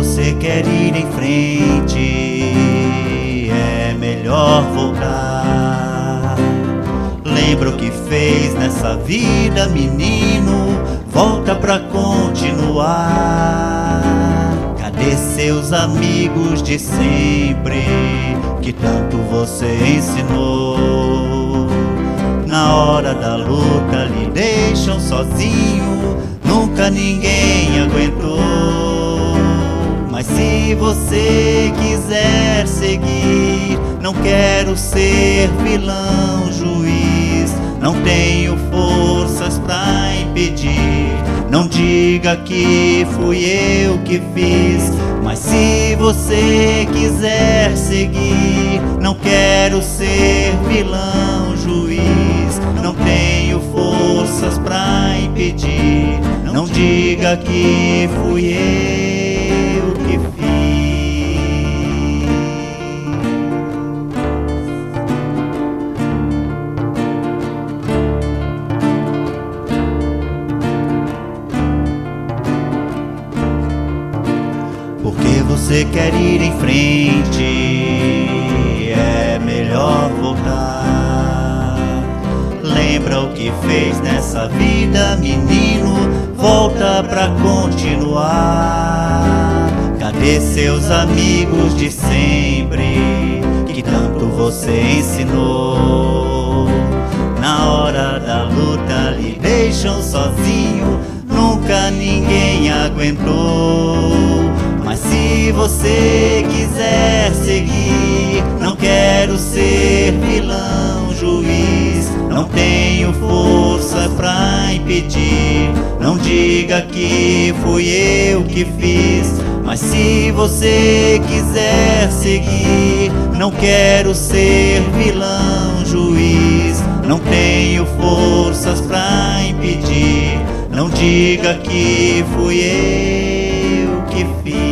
você quer ir em frente, é melhor voltar. Lembra o que fez nessa vida, menino, volta pra continuar. Cadê seus amigos de sempre, que tanto você ensinou? Na hora da luta lhe deixam sozinho, nunca ninguém aguentou. Mas se você quiser seguir, não quero ser vilão, juiz, não tenho forças pra impedir. Não diga que fui eu que fiz. Mas se você quiser seguir, não quero ser vilão, juiz, não tenho forças pra impedir. Não diga que fui eu que fiz. Porque você quer ir em frente, é melhor voltar. Lembra o que fez nessa vida, menino, volta pra continuar. Cadê seus amigos de sempre, que tanto você ensinou? Na hora da luta lhe deixam sozinho, nunca ninguém aguentou. Mas se você quiser seguir, não quero ser vilão, juiz, não tenho força pra impedir. Não diga que fui eu que fiz. Mas se você quiser seguir, não quero ser vilão, juiz, não tenho forças pra impedir. Não diga que fui eu que fiz.